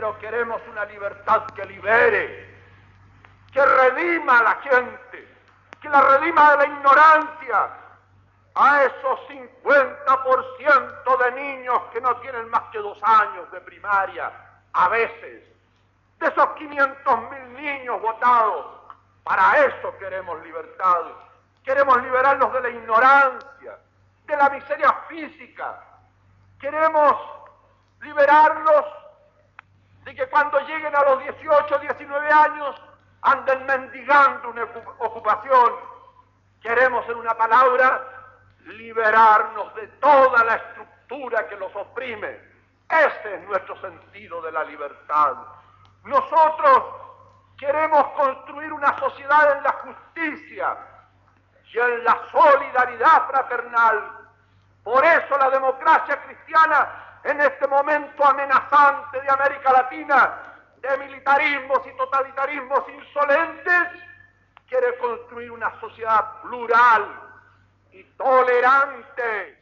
pero queremos una libertad que libere, que redima a la gente, que la redima de la ignorancia, a esos 50% de niños que no tienen más que 2 años de primaria, a veces, de esos 500.000 niños votados. Para eso queremos libertad, queremos liberarlos de la ignorancia, de la miseria física, queremos liberarlos de que cuando lleguen a los 18, 19 años anden mendigando una ocupación. Queremos, en una palabra, liberarnos de toda la estructura que los oprime. Ese es nuestro sentido de la libertad. Nosotros queremos construir una sociedad en la justicia y en la solidaridad fraternal. Por eso la democracia cristiana, en este momento amenazante de América Latina, de militarismos y totalitarismos insolentes, quiere construir una sociedad plural y tolerante,